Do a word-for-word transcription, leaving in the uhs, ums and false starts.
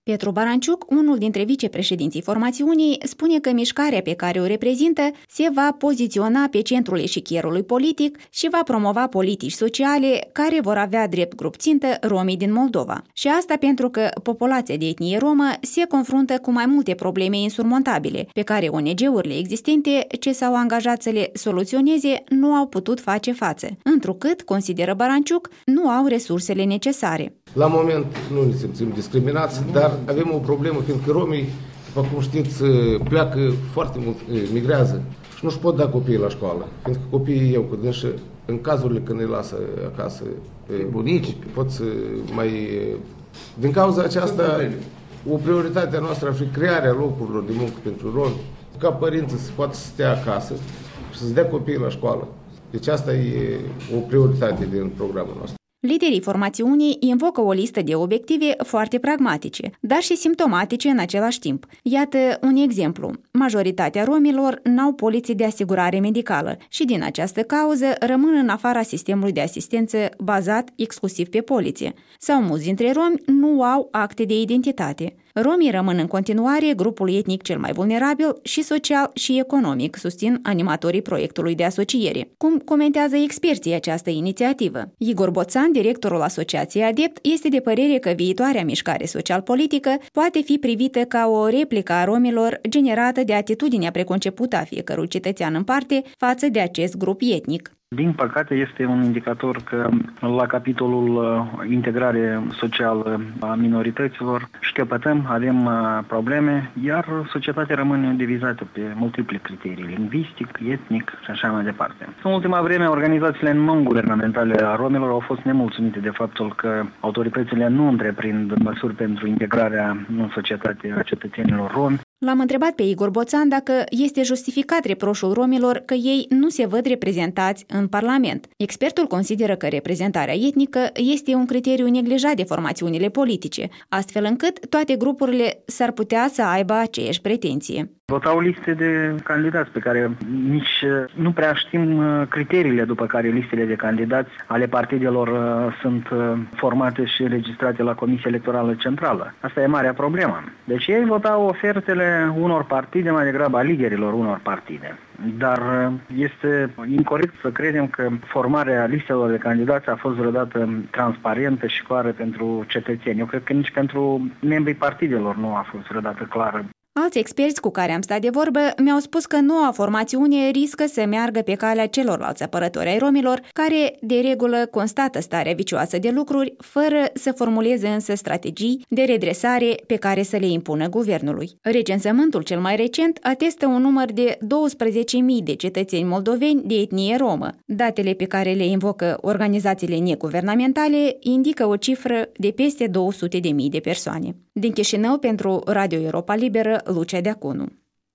Petru Baranciuc, unul dintre vicepreședinții formațiunii, spune că mișcarea pe care o reprezintă se va poziționa pe centrul eșichierului politic și va promova politici sociale care vor avea drept grup țintă romii din Moldova. Și asta pentru că populația de etnie romă se confruntă cu mai multe probleme insurmontabile, pe care O N G-urile existente ce s-au angajat să le soluționeze nu au putut face față, întrucât, consideră Baranciuc, nu au resursele necesare. La moment nu ne simțim discriminați, dar avem o problemă, fiindcă romii, după cum știți, pleacă foarte mult, migrează și nu-și pot da copiii la școală, fiindcă copiii eu cu dânsă, în cazurile când îi lasă acasă bunici, pot să mai... Din cauza aceasta, o prioritate a noastră ar fi crearea locurilor de muncă pentru romi, ca părinții să poată să stea acasă și să-ți dea copiii la școală. Deci asta e o prioritate din programul nostru. Liderii formațiunii invocă o listă de obiective foarte pragmatice, dar și simptomatice în același timp. Iată un exemplu. Majoritatea romilor n-au poliție de asigurare medicală și din această cauză rămân în afara sistemului de asistență bazat exclusiv pe poliție. Sau mulți dintre romi nu au acte de identitate. Romii rămân în continuare grupul etnic cel mai vulnerabil și social și economic, susțin animatorii proiectului de asociere. Cum comentează experții această inițiativă? Igor Boțan, directorul Asociației Adept, este de părere că viitoarea mișcare social-politică poate fi privită ca o replică a romilor generată de atitudinea preconcepută a fiecărui cetățean în parte față de acest grup etnic. Din păcate, este un indicator că la capitolul integrare socială a minorităților șchiopătăm, avem probleme, iar societatea rămâne divizată pe multiple criterii, lingvistic, etnic și așa mai departe. În ultima vreme, organizațiile non-guvernamentale a romilor au fost nemulțumite de faptul că autoritățile nu întreprind măsuri pentru integrarea în societate a cetățenilor romi. L-am întrebat pe Igor Boțan dacă este justificat reproșul romilor că ei nu se văd reprezentați în Parlament. Expertul consideră că reprezentarea etnică este un criteriu neglijat de formațiunile politice, astfel încât toate grupurile s-ar putea să aibă aceeași pretenție. Votau liste de candidați pe care nici nu prea știm criteriile după care listele de candidați ale partidelor sunt formate și registrate la Comisia Electorală Centrală. Asta e marea problemă. Deci ei votau ofertele unor partide mai degrabă a liderilor unor partide. Dar este incorect să credem că formarea listelor de candidați a fost vreodată transparentă și clară pentru cetățeni. Eu cred că nici pentru membrii partidelor nu a fost vreodată clară. Alți experți cu care am stat de vorbă mi-au spus că noua formațiune riscă să meargă pe calea celorlalți apărători ai romilor, care de regulă constată starea vicioasă de lucruri, fără să formuleze însă strategii de redresare pe care să le impună guvernului. Recensământul cel mai recent atestă un număr de douăsprezece mii de cetățeni moldoveni de etnie romă. Datele pe care le invocă organizațiile neguvernamentale indică o cifră de peste două sute de mii de persoane. Din Chișinău, pentru Radio Europa Liberă, Lucia Deaconu.